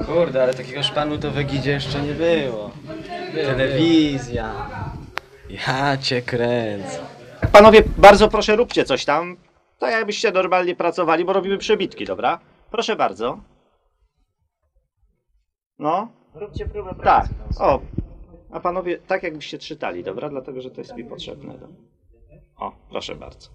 Kurde, ale takiego szpanu to w Egidzie jeszcze nie było. Telewizja. Ja cię kręcę. Panowie, bardzo proszę, róbcie coś tam. Tak jakbyście normalnie pracowali, bo robimy przebitki, dobra? Proszę bardzo. No. Róbcie próbę Tak. pracy. O. A panowie, tak jakbyście czytali, dobra? Dlatego, że to jest mi potrzebne. Dobra? O, proszę bardzo.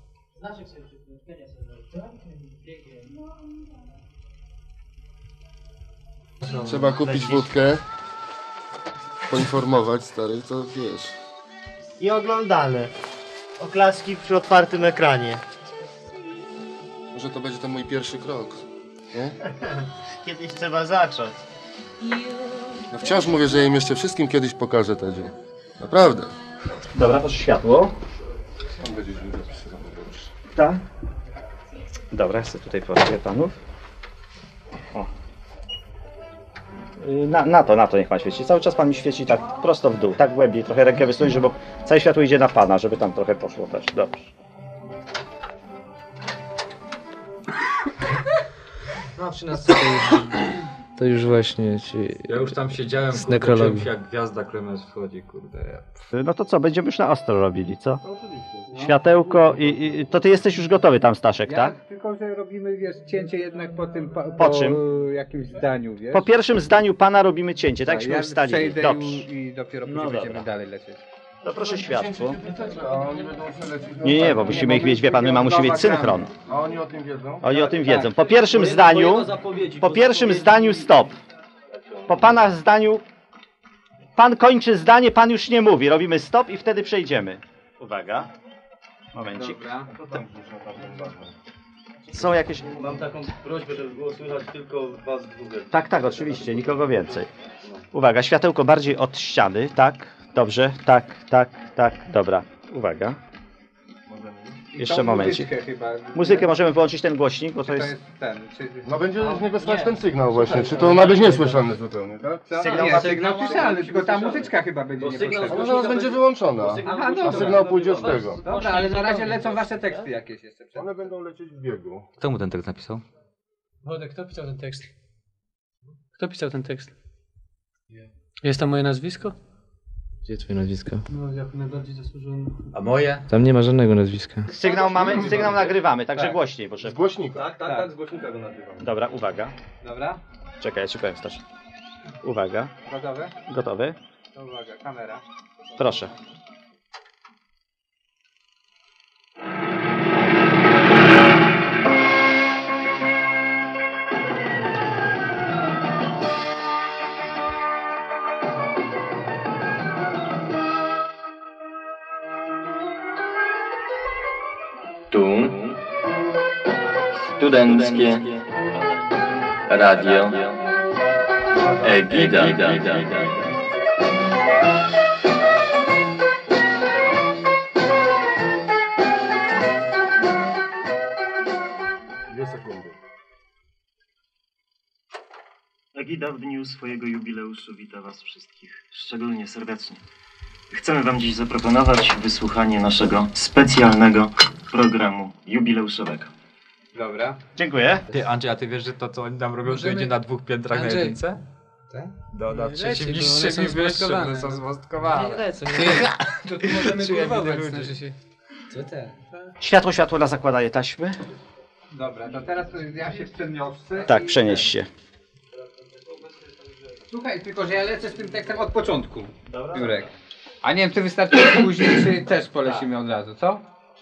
Trzeba kupić wódkę, poinformować, stary, to wiesz. I oglądane. Oklaski przy otwartym ekranie. Może to będzie ten mój pierwszy krok, nie? Kiedyś trzeba zacząć. No wciąż mówię, że im jeszcze wszystkim kiedyś pokażę ten dzień. Naprawdę. Dobra, proszę światło. On będzie źle zapisywany, dobrze. Tak. Dobra, ja sobie tutaj porobię panów. O. Na to niech pan świeci. Cały czas pan mi świeci tak prosto w dół, tak głębiej, trochę rękę wysunąć, żeby całe światło idzie na pana, żeby tam trochę poszło też. Dobrze. No, przy nas to już właśnie ci... Ja już tam siedziałem, Z kurde, nekrologii. czułem się jak gwiazda Klemens wchodzi, kurde. No to co, będziemy już na ostro robili, co? Światełko i to ty jesteś już gotowy tam, Staszek, tak? Tylko, że robimy, wiesz, cięcie jednak po tym, Po czym? jakimś zdaniu, wiesz? Po pierwszym zdaniu pana robimy cięcie, tak? Jakśmy ja ustalili. przejdę Dobrze. i dopiero No później dobra. będziemy dalej lecieć. To proszę światło. A oni będą przelecieć. Nie, bo musimy ich mieć, wie pan, my musimy mieć synchron. A oni o tym wiedzą? Oni o tym wiedzą. Po pierwszym zdaniu stop. Po pana zdaniu, pan kończy zdanie, pan już nie mówi. Robimy stop i wtedy przejdziemy. Uwaga. Momencik. Są jakieś... Mam taką prośbę, żeby było słychać tylko was dwóch. Tak, tak, oczywiście, nikogo więcej. Uwaga, światełko bardziej od ściany, tak? Dobrze, tak, dobra. Uwaga. Jeszcze momencik. Muzykę możemy wyłączyć, ten głośnik, bo to jest... No będzie z niego słychać ten sygnał właśnie, czy to ma być niesłyszalny zupełnie, tak? Sygnał słyszalny, tylko ta muzyczka chyba będzie niepotrzebna. No zaraz będzie wyłączona, a sygnał pójdzie od tego. Dobra, ale na razie lecą wasze teksty jakieś jeszcze. One będą lecieć w biegu. Kto mu ten tekst napisał? Wodek, kto pisał ten tekst? Kto pisał ten tekst? Jest tam moje nazwisko? Gdzie twoje nazwisko? No, jako najbardziej zasłużony. A moje? Tam nie ma żadnego nazwiska. Sygnał mamy, sygnał nagrywamy, także Tak. głośniej Z potrzeba. głośnika. Tak, z głośnika go nagrywam. Dobra, uwaga. Dobra, Czekaj, ja ci powiem, Staszek. Uwaga. gotowe? Gotowy? To uwaga, kamera. Proszę. Tu Studenckie Radio Egida. Dwie sekundy. Egida w dniu swojego jubileuszu wita Was wszystkich szczególnie serdecznie. Chcemy Wam dziś zaproponować wysłuchanie naszego specjalnego programu jubileuszowego. Dobra. Dziękuję. Ty, Andrzej, a ty wiesz, że to co oni tam robią, to idzie na 2 piętrach na Andrzej. jedynce? Tak? Na Nie trzecim leci, bo niższym one są i wyższym, zmostkowane. one są Nie zmostkowane. lecę, to tu możemy Czuję kurwować, widzę ludzi. znaczy się. Co ten? Światło na zakładaje taśmy. Dobra, to teraz ja się przeniosę. Tak, przenieś się. Słuchaj, tylko że ja lecę z tym tekstem od początku. Jurek. A nie wiem, czy wystarczy później, czy też polecimy od razu, co?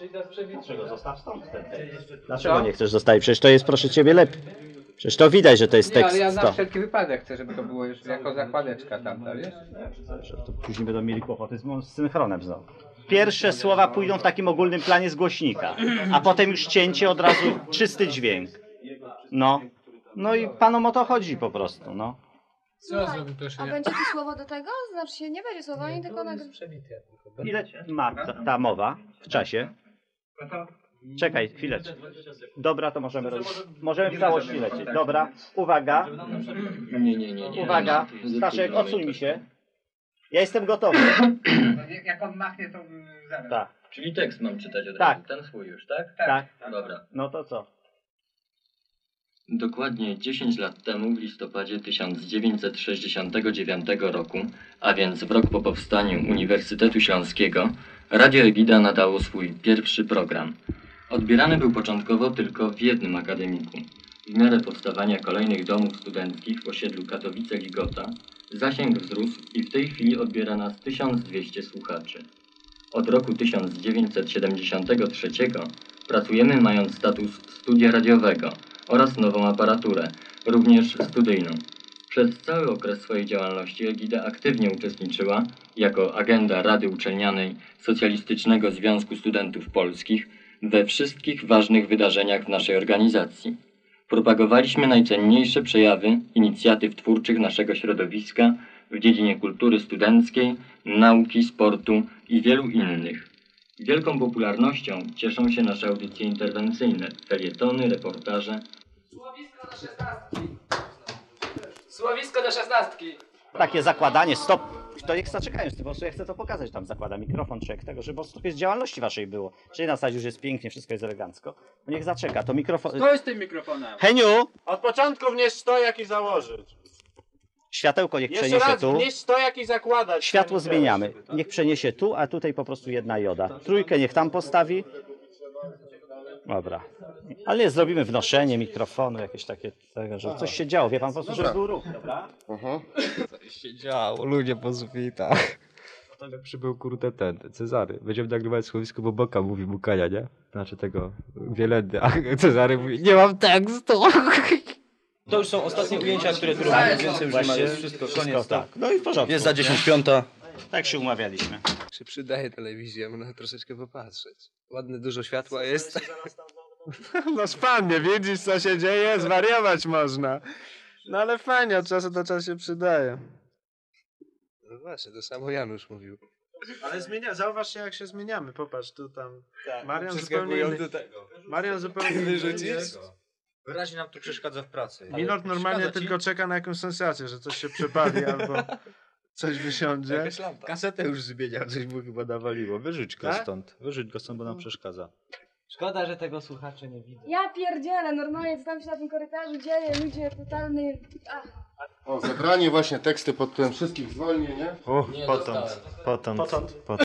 Dlaczego nie chcesz zostawić? Przecież to jest, proszę ciebie, lepiej. Przecież to widać, że to jest Nie, tekst ale ja na 100. wszelki wypadek chcę, żeby to było już jako zakładeczka tamta, wiesz? To później będą mieli kłopoty z synchronem znowu. Pierwsze słowa pójdą w takim ogólnym planie z głośnika, a potem już cięcie, od razu czysty dźwięk. No. No i panom o to chodzi po prostu, no. Co zrobił proszę? A będzie tu słowo do tego? Znaczy się nie będzie słowa, ani tylko Ile ma ta mowa w czasie? Czekaj, chwileczkę. Dobra, to możemy robić. Możemy w całości lecieć. Dobra, uwaga. Nie. Uwaga. Staszek, odsuń mi się. Ja jestem gotowy. Jak on machnie, to zaraz. Tak, Czyli tekst mam czytać od Tak. razu, ten swój już, tak? tak. Dobra. No to co? Dokładnie 10 lat temu, w listopadzie 1969 roku, a więc w rok po powstaniu Uniwersytetu Śląskiego, Radio Egida nadało swój pierwszy program. Odbierany był początkowo tylko w jednym akademiku. W miarę powstawania kolejnych domów studenckich w osiedlu Katowice-Ligota zasięg wzrósł i w tej chwili odbiera nas 1200 słuchaczy. Od roku 1973 pracujemy mając status studia radiowego oraz nową aparaturę, również studyjną. Przez cały okres swojej działalności Egida aktywnie uczestniczyła jako agenda Rady Uczelnianej Socjalistycznego Związku Studentów Polskich we wszystkich ważnych wydarzeniach w naszej organizacji. Propagowaliśmy najcenniejsze przejawy inicjatyw twórczych naszego środowiska w dziedzinie kultury studenckiej, nauki, sportu i wielu innych. Wielką popularnością cieszą się nasze audycje interwencyjne, felietony, reportaże. Słowisko do 16. Takie zakładanie, stop. To niech zaczekają z tym, po prostu ja chcę to pokazać, tam zakłada mikrofon, czy jak tego, żeby po prostu z działalności waszej było. Czyli na zasadzie już jest pięknie, wszystko jest elegancko. To niech zaczeka, to mikrofon... To jest tym mikrofonem. Heniu! Od początku wnieść stojak i założyć. Światełko niech Jeszcze przeniesie raz tu. wnieść stojak i zakładać. Światło zmieniamy. Niech przeniesie tu, a tutaj po prostu jedna joda. Trójkę niech tam postawi. Dobra. Ale nie, zrobimy wnoszenie mikrofonu, jakieś takie, żeby coś się działo. Wie pan, po prostu, żeby był ruch, dobra? Coś się działo, ludzie po sufitach. To lepszy był kurde ten, Cezary. Będziemy nagrywać słowisko, bo Boka mówi Bukania, nie? Znaczy tego, Wielendy, a Cezary mówi, nie mam tekstu. To już są ostatnie ujęcia, które tu robimy, więcej już nie ma, jest wszystko, koniec. Tak. No i w porządku. Jest za 10:05. Tak się umawialiśmy. Się przydaje telewizja, można troszeczkę popatrzeć. Ładne, dużo światła jest. No szpannie, widzisz co się dzieje? Zwariować można. No ale fajnie, od czasu do czasu się przydaje. No właśnie, to samo Janusz mówił. Ale zauważcie jak się zmieniamy, popatrz tu tam. Tak, Marian zupełnie inny. Marian zupełnie inny. Wyraźnie nam to przeszkadza w pracy. Milord normalnie tylko czeka na jakąś sensację, że coś się przepali albo coś wysiądzie. Kasetę już zmieniał, coś mu chyba nawaliło. Wyrzuć go Tak? stąd. Wyrzuć go stąd, bo nam przeszkadza. Szkoda, że tego słuchacze nie widzą. Ja pierdzielę, normalnie co tam się na tym korytarzu dzieje, ludzie totalny... Ach. O, zebranie właśnie teksty pod tytułem wszystkich zwolnień, nie? Potąd.